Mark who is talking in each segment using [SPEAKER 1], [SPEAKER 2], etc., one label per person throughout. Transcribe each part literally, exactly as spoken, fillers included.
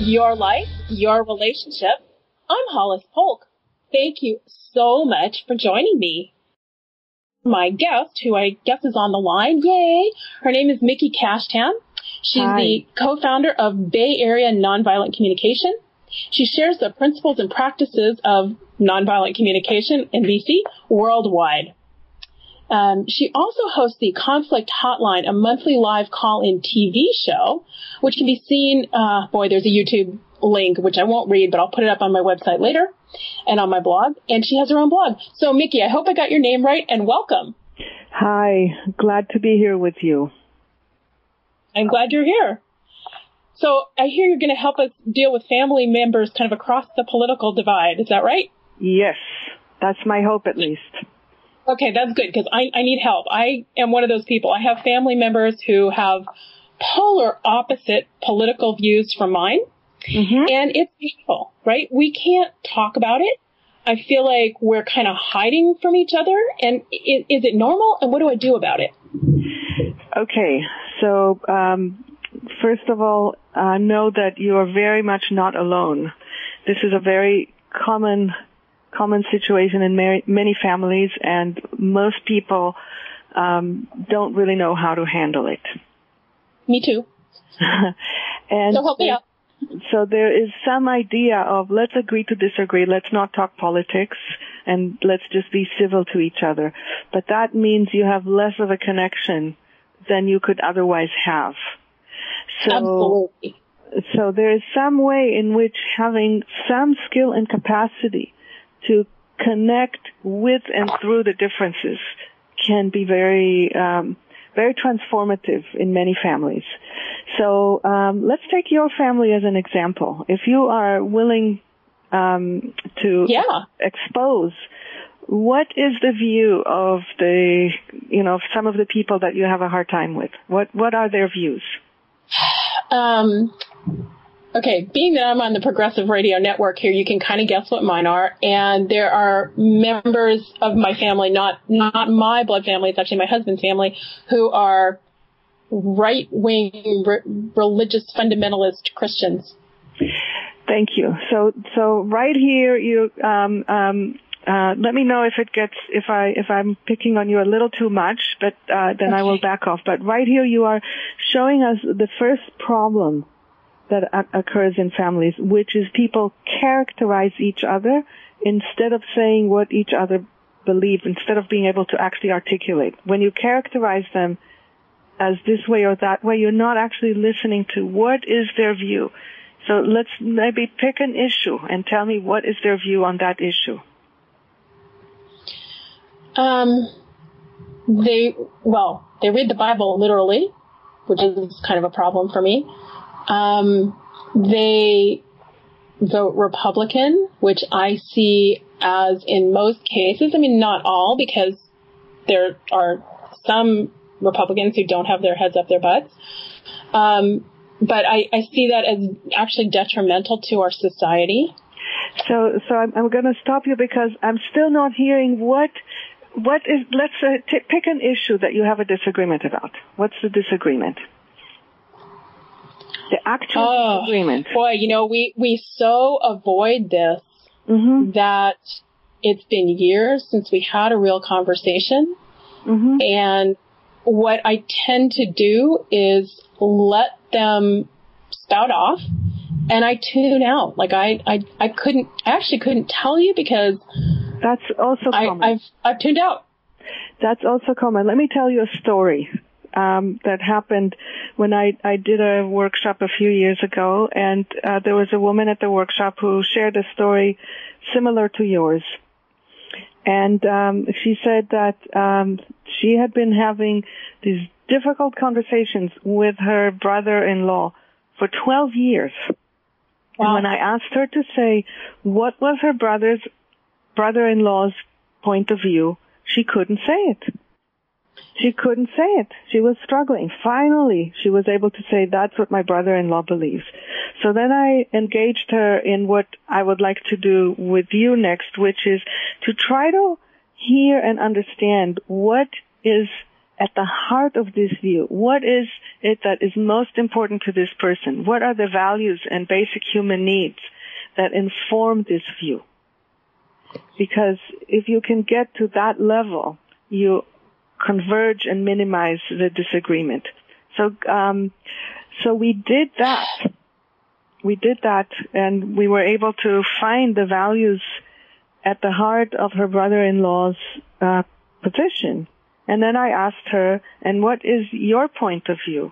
[SPEAKER 1] Your life, your relationship. I'm Hollis Polk. Thank you so much for joining me. My guest, who I guess is on the line, yay, her name is Mickey Kashtan. She's Hi. the co-founder of Bay Area Nonviolent Communication. She shares the principles and practices of nonviolent communication in B C worldwide. Um, she also hosts the Conflict Hotline, a monthly live call-in T V show, which can be seen, uh, boy, there's a YouTube link, which I won't read, but I'll put it up on my website later and on my blog. And she has her own blog. So, Mickey, I hope I got your name right, and welcome.
[SPEAKER 2] Hi. Glad to be here with you.
[SPEAKER 1] I'm glad you're here. So I hear you're going to help us deal with family members kind of across the political divide. Is that right?
[SPEAKER 2] Yes. That's my hope, at least.
[SPEAKER 1] Okay, that's good, because I, I need help. I am one of those people. I have family members who have polar opposite political views from mine. Mm-hmm. And it's painful, right? We can't talk about it. I feel like we're kind of hiding from each other. And is, is it normal? And what do I do about it?
[SPEAKER 2] Okay. So, um, first of all, uh, know that you are very much not alone. This is a very common, common situation in many, many families, and most people, um, don't really know how to handle it.
[SPEAKER 1] Me too.
[SPEAKER 2] And
[SPEAKER 1] so help me out.
[SPEAKER 2] So there is some idea of let's agree to disagree, let's not talk politics, and let's just be civil to each other. But that means you have less of a connection than you could otherwise have. So,
[SPEAKER 1] Absolutely.
[SPEAKER 2] So there is some way in which having some skill and capacity to connect with and through the differences can be very um very transformative in many families. So um, let's take your family as an example. If you are willing um, to
[SPEAKER 1] yeah.
[SPEAKER 2] expose, what is the view of the, you know, some of the people that you have a hard time with? What what are their views?
[SPEAKER 1] Um. Okay, being that I'm on the Progressive Radio Network here, you can kind of guess what mine are. And there are members of my family, not not my blood family, it's actually my husband's family, who are right-wing re- religious fundamentalist Christians.
[SPEAKER 2] Thank you. So so right here, you um, um, uh, let me know if it gets if I if I'm picking on you a little too much, but uh, then okay. I will back off. But right here, you are showing us the first problem that occurs in families, which is people characterize each other instead of saying what each other believe, instead of being able to actually articulate. When you characterize them as this way or that way, you're not actually listening to what is their view. So let's maybe pick an issue and tell me what is their view on that issue.
[SPEAKER 1] Um, they, well, they read the Bible literally, which is kind of a problem for me. Um, they vote Republican, which I see as in most cases, I mean, not all, because there are some Republicans who don't have their heads up their butts. Um, but I, I see that as actually detrimental to our society.
[SPEAKER 2] So, so I'm, I'm going to stop you because I'm still not hearing what, what is, let's uh, t- pick an issue that you have a disagreement about. What's the disagreement? The actual
[SPEAKER 1] oh,
[SPEAKER 2] disagreement.
[SPEAKER 1] Boy, you know, we, we so avoid this
[SPEAKER 2] mm-hmm.
[SPEAKER 1] that it's been years since we had a real conversation.
[SPEAKER 2] Mm-hmm.
[SPEAKER 1] And what I tend to do is let them spout off and I tune out. Like I, I, I couldn't, I actually couldn't tell you because
[SPEAKER 2] that's also
[SPEAKER 1] I,
[SPEAKER 2] common.
[SPEAKER 1] I've, I've tuned out.
[SPEAKER 2] That's also common. Let me tell you a story. Um, that happened when I, I did a workshop a few years ago, and uh, there was a woman at the workshop who shared a story similar to yours. And um, she said that um, she had been having these difficult conversations with her brother-in-law for twelve years. Wow. And when I asked her to say what was her brother's brother-in-law's point of view, she couldn't say it. She couldn't say it. She was struggling. Finally, she was able to say, that's what my brother-in-law believes. So then I engaged her in what I would like to do with you next, which is to try to hear and understand what is at the heart of this view? What is it that is most important to this person? What are the values and basic human needs that inform this view? Because if you can get to that level, you converge and minimize the disagreement. So, um, so we did that. We did that, and we were able to find the values at the heart of her brother-in-law's uh, position. And then I asked her, and what is your point of view?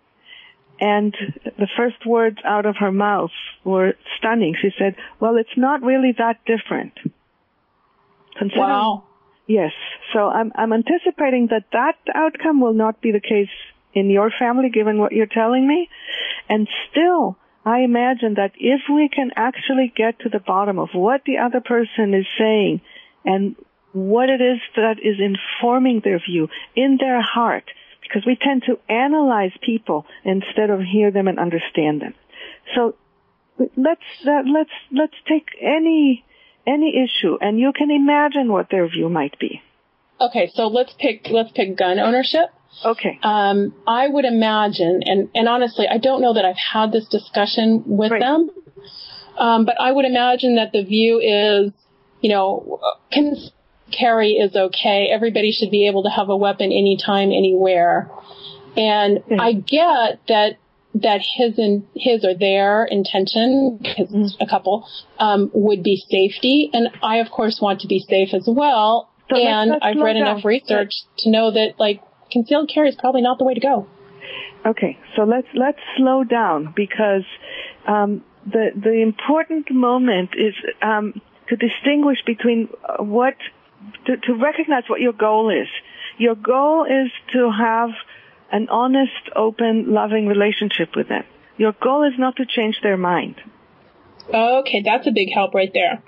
[SPEAKER 2] And the first words out of her mouth were stunning. She said, well, it's not really that different. Consider-
[SPEAKER 1] wow.
[SPEAKER 2] Yes. So I'm, I'm anticipating that that outcome will not be the case in your family, given what you're telling me. And still, I imagine that if we can actually get to the bottom of what the other person is saying and what it is that is informing their view in their heart, because we tend to analyze people instead of hear them and understand them. So let's uh, let's let's take any any issue, and you can imagine what their view might be.
[SPEAKER 1] Okay, so let's pick let's pick gun ownership.
[SPEAKER 2] Okay.
[SPEAKER 1] Um, I would imagine, and, and honestly, I don't know that I've had this discussion with
[SPEAKER 2] right.
[SPEAKER 1] them, um, but I would imagine that the view is, you know, can carry is okay. Everybody should be able to have a weapon anytime, anywhere. And mm-hmm. I get that that his and his or their intention, because mm-hmm. it's a couple, um, would be safety. And I, of course, want to be safe as well. So and let's, let's I've read down. enough research to know that, like, concealed carry is probably not the way to go.
[SPEAKER 2] Okay, so let's let's slow down, because um, the the important moment is um, to distinguish between what to, to recognize what your goal is. Your goal is to have an honest, open, loving relationship with them. Your goal is not to change their mind.
[SPEAKER 1] Okay, that's a big help right there.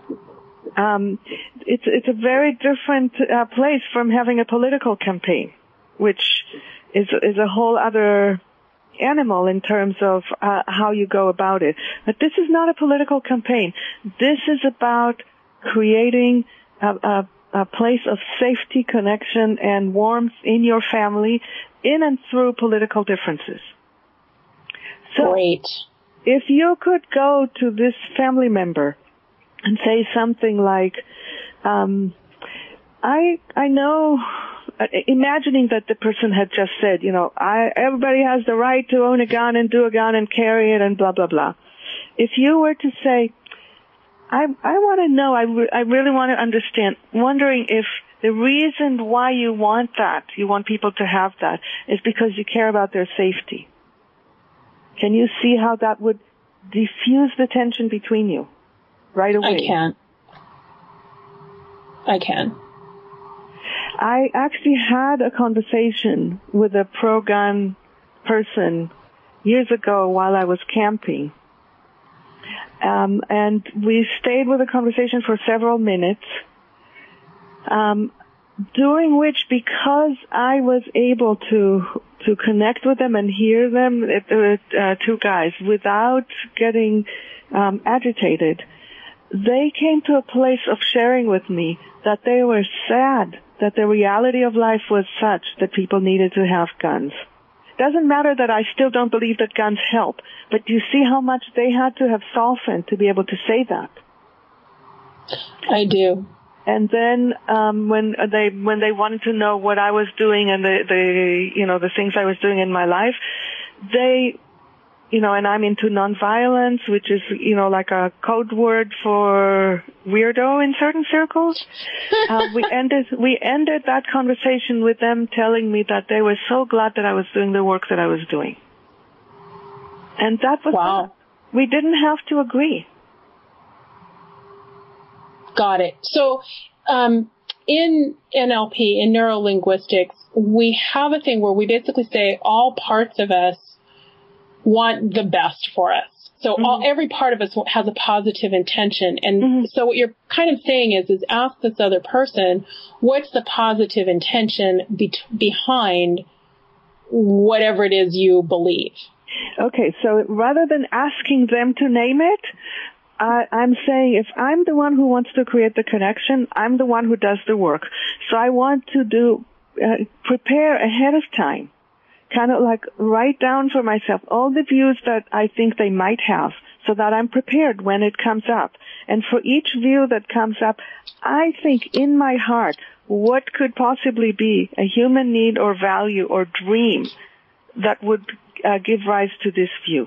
[SPEAKER 2] Um, it's it's a very different uh, place from having a political campaign, which is is a whole other animal in terms of uh, how you go about it. But this is not a political campaign. This is about creating a, a, a place of safety, connection, and warmth in your family, in and through political differences. So,
[SPEAKER 1] Great.
[SPEAKER 2] If you could go to this family member and say something like, um, I I know, uh, imagining that the person had just said, you know, I everybody has the right to own a gun and do a gun and carry it and blah, blah, blah. If you were to say, I I want to know, I, re- I really want to understand, wondering if the reason why you want that, you want people to have that, is because you care about their safety. Can you see how that would diffuse the tension between you right away?
[SPEAKER 1] I can. I can.
[SPEAKER 2] I actually had a conversation with a pro-gun person years ago while I was camping. Um, and we stayed with the conversation for several minutes, um, during which, because I was able to to connect with them and hear them, uh, uh, two guys, without getting um, agitated, they came to a place of sharing with me that they were sad that the reality of life was such that people needed to have guns. Doesn't matter that I still don't believe that guns help, but you see how much they had to have softened to be able to say that.
[SPEAKER 1] I do.
[SPEAKER 2] And then um, when they when they wanted to know what I was doing and the, the you know the things I was doing in my life, they you know and I'm into nonviolence, which is you know like a code word for weirdo in certain circles. uh, we ended we ended that conversation with them telling me that they were so glad that I was doing the work that I was doing, and that was
[SPEAKER 1] wow.
[SPEAKER 2] That. We didn't have to agree.
[SPEAKER 1] Got it. So, um, in N L P, in neurolinguistics, we have a thing where we basically say all parts of us want the best for us. So mm-hmm. all, every part of us has a positive intention. And mm-hmm. so what you're kind of saying is, is ask this other person, what's the positive intention be- behind whatever it is you believe?
[SPEAKER 2] Okay. So rather than asking them to name it, I, I'm saying if I'm the one who wants to create the connection, I'm the one who does the work. So I want to do uh, prepare ahead of time, kind of like write down for myself all the views that I think they might have so that I'm prepared when it comes up. And for each view that comes up, I think in my heart, what could possibly be a human need or value or dream that would uh, give rise to this view?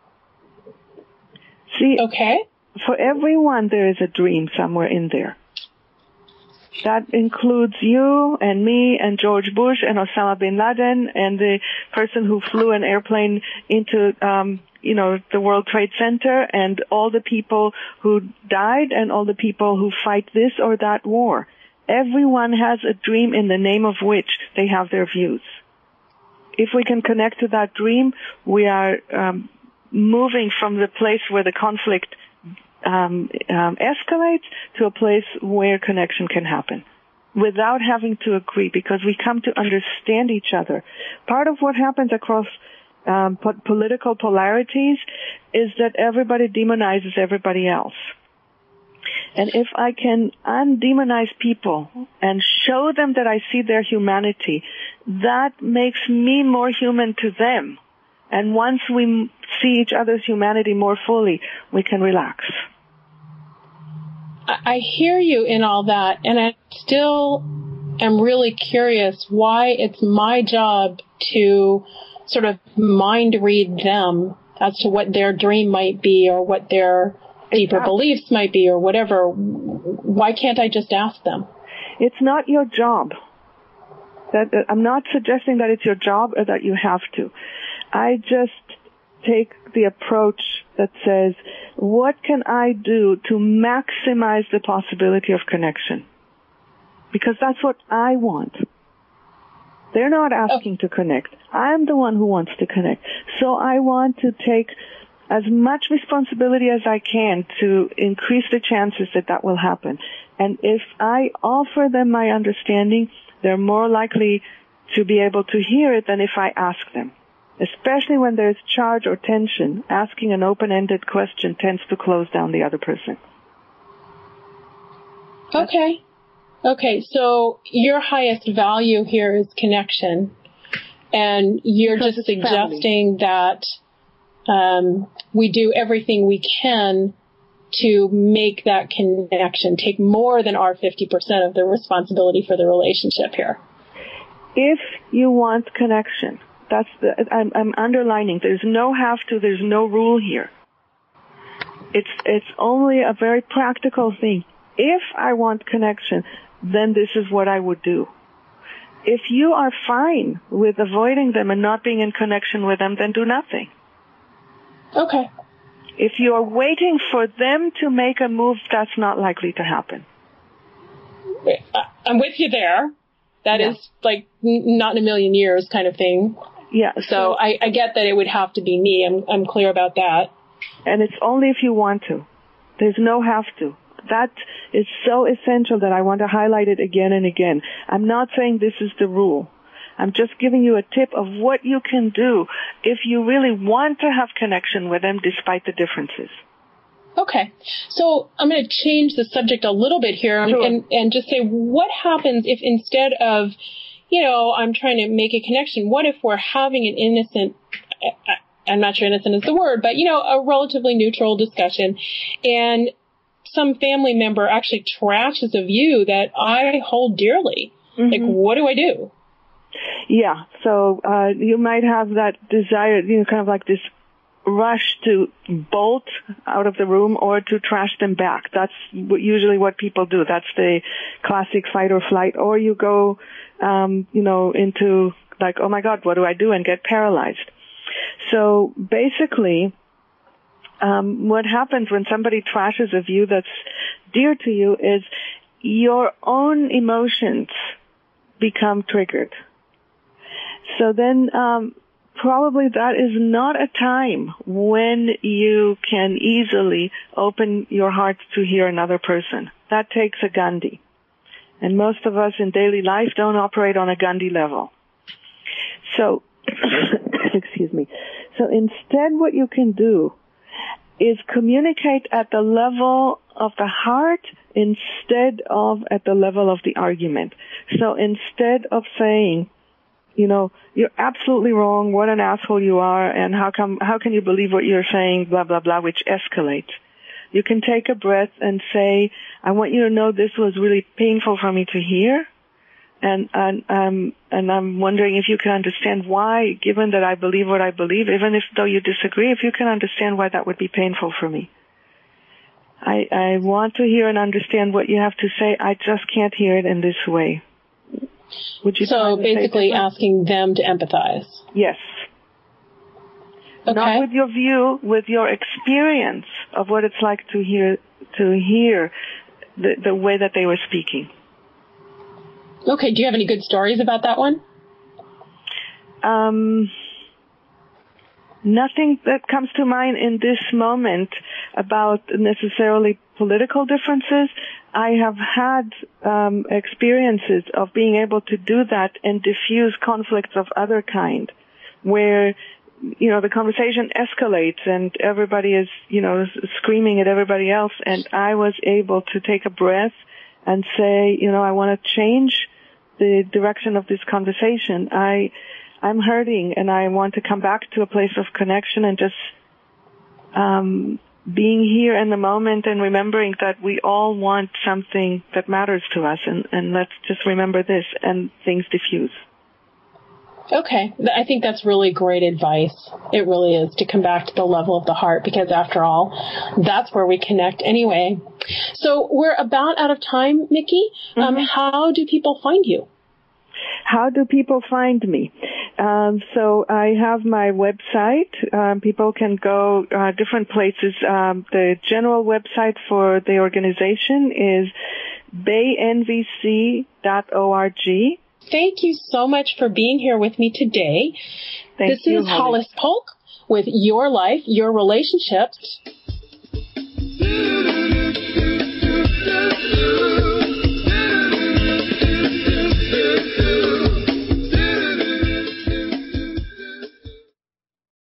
[SPEAKER 2] See,
[SPEAKER 1] okay.
[SPEAKER 2] For everyone, there is a dream somewhere in there. That includes you and me and George Bush and Osama bin Laden and the person who flew an airplane into, um, you know, the World Trade Center and all the people who died and all the people who fight this or that war. Everyone has a dream in the name of which they have their views. If we can connect to that dream, we are um, moving from the place where the conflict Um, um, escalates to a place where connection can happen without having to agree, because we come to understand each other. Part of what happens across um, po- political polarities is that everybody demonizes everybody else. And if I can undemonize people and show them that I see their humanity, that makes me more human to them. And once we see each other's humanity more fully, we can relax.
[SPEAKER 1] I hear you in all that, and I still am really curious why it's my job to sort of mind read them as to what their dream might be or what their deeper exactly. beliefs might be or whatever. Why can't I just ask them?
[SPEAKER 2] It's not your job. That, that I'm not suggesting that it's your job or that you have to. I just take the approach that says, what can I do to maximize the possibility of connection? Because that's what I want. They're not asking oh. to connect. I'm the one who wants to connect. So I want to take as much responsibility as I can to increase the chances that that will happen. And if I offer them my understanding, they're more likely to be able to hear it than if I ask them. Especially when there's charge or tension, asking an open-ended question tends to close down the other person.
[SPEAKER 1] Okay. Okay, so your highest value here is connection. And you're because just suggesting family. that um, we do everything we can to make that connection, take more than our fifty percent of the responsibility for the relationship here.
[SPEAKER 2] If you want connection, that's the, I'm, I'm underlining, there's no have to, there's no rule here. It's, it's only a very practical thing. If I want connection, then this is what I would do. If you are fine with avoiding them and not being in connection with them, then do nothing.
[SPEAKER 1] Okay.
[SPEAKER 2] If you are waiting for them to make a move, that's not likely to happen.
[SPEAKER 1] I'm with you there. That yeah. is like n- not in a million years kind of thing.
[SPEAKER 2] Yeah.
[SPEAKER 1] So, so I, I get that it would have to be me. I'm, I'm clear about that.
[SPEAKER 2] And it's only if you want to. There's no have to. That is so essential that I want to highlight it again and again. I'm not saying this is the rule. I'm just giving you a tip of what you can do if you really want to have connection with them despite the differences.
[SPEAKER 1] Okay. So I'm going to change the subject a little bit here
[SPEAKER 2] sure.
[SPEAKER 1] and, and just say, what happens if instead of, you know, I'm trying to make a connection, what if we're having an innocent, I'm not sure innocent is the word, but, you know, a relatively neutral discussion, and some family member actually trashes a view that I hold dearly. Mm-hmm. Like, what do I do?
[SPEAKER 2] Yeah, so uh, you might have that desire, you know, kind of like this rush to bolt out of the room or to trash them back. That's usually what people do. That's the classic fight or flight. Or you go, um, you know, into like, oh my God, what do I do? And get paralyzed. So basically, um, what happens when somebody trashes a view that's dear to you is your own emotions become triggered. So then, um, probably that is not a time when you can easily open your heart to hear another person. That takes a Gandhi. And most of us in daily life don't operate on a Gandhi level. So, excuse me. So instead what you can do is communicate at the level of the heart instead of at the level of the argument. So instead of saying, you know, you're absolutely wrong, what an asshole you are, and how come, how can you believe what you're saying, blah, blah, blah, which escalates. You can take a breath and say, I want you to know this was really painful for me to hear. And, and, um, and I'm wondering if you can understand why, given that I believe what I believe, even if though you disagree, if you can understand why that would be painful for me. I, I want to hear and understand what you have to say. I just can't hear it in this way. Would you
[SPEAKER 1] so basically asking them to empathize?
[SPEAKER 2] Yes.
[SPEAKER 1] Okay.
[SPEAKER 2] Not with your view, with your experience of what it's like to hear, to hear the, the way that they were speaking.
[SPEAKER 1] Okay, do you have any good stories about that one?
[SPEAKER 2] Um, nothing that comes to mind in this moment about necessarily political differences. I have had um, experiences of being able to do that and diffuse conflicts of other kind, where, you know, the conversation escalates and everybody is, you know, screaming at everybody else, and I was able to take a breath and say, you know, I want to change the direction of this conversation. I, I'm hurting, and I want to come back to a place of connection and just um, being here in the moment and remembering that we all want something that matters to us, and, and let's just remember this, and things diffuse.
[SPEAKER 1] Okay. I think that's really great advice. It really is, to come back to the level of the heart, because after all, that's where we connect anyway. So we're about out of time, Mickey. Mm-hmm. Um, how do people find you?
[SPEAKER 2] How do people find me? Um, so I have my website. Um, people can go uh, different places. Um, the general website for the organization is bay n v c dot org.
[SPEAKER 1] Thank you so much for being here with me today.
[SPEAKER 2] Thank
[SPEAKER 1] this
[SPEAKER 2] you,
[SPEAKER 1] is Hollis Polk with Your Life, Your Relationships.